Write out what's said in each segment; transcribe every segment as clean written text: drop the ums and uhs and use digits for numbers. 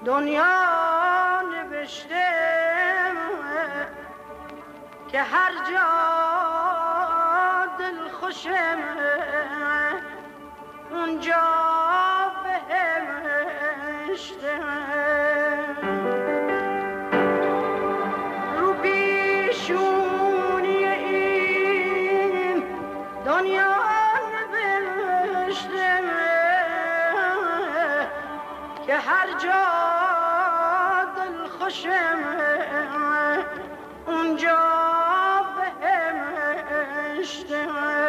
دنیا نوشته که هر جا دل خوشم اونجا بهشته رو پیشونی این دنیا نوشته که هر جا دل خوشم اونجا بهشته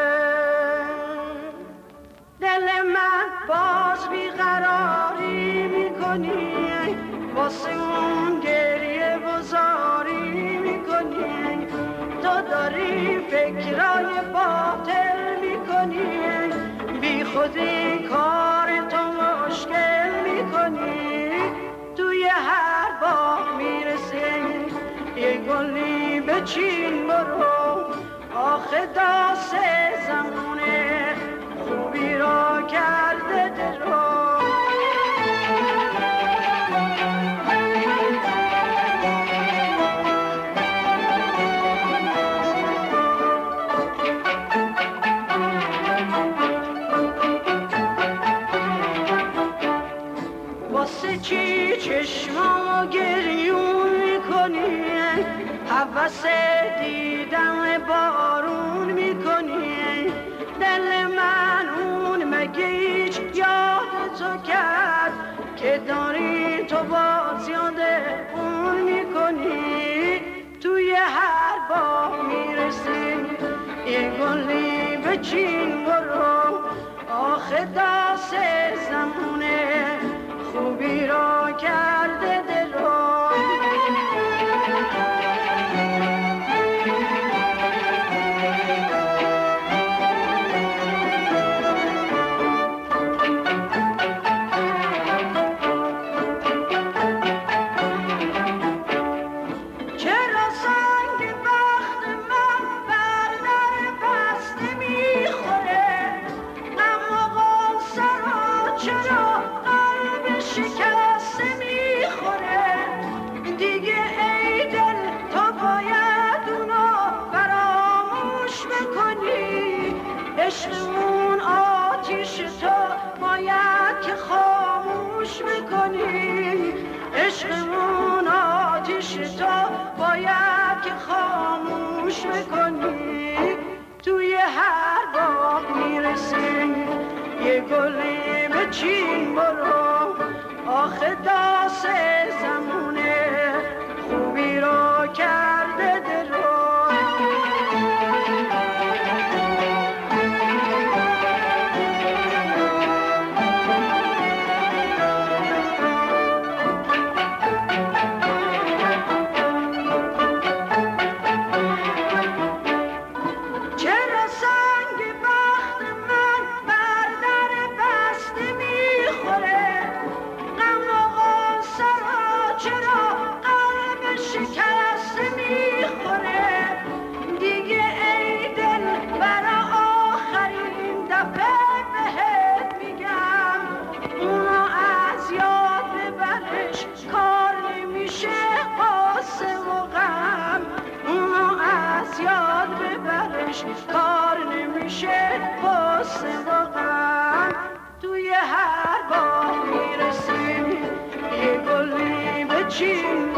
دل من باز بیقراری میکنی واسه اون گریه بزاری میکنی تو داری فکرای باطل میکنی بی خودی کار تو مشکل میکنی توی هر باغ میرسی یه گلی بچین برو آخه داس زمونه خوبی را کرده درو واسه چی چشمامو گریون میکنی هوس دیدم بارون میکنی دل من اون مگه هیچ یاد تو کرد که داری تو باز یاد اون میکنی توی هر باغ میرسی یه گلی بچین برو آخه داس زمونه خوبی را کرده درو عشقمون آتیش تو باید که خاموش میکنی عشقمون آتیش تو باید که خاموش میکنی توی هر باغ میرسی یه گلی بچین برو آخه داس زمونه خوبی رو کرده درو کار نمیشه واسه واقعا توی هر باغ میرسیم یه گلی بچین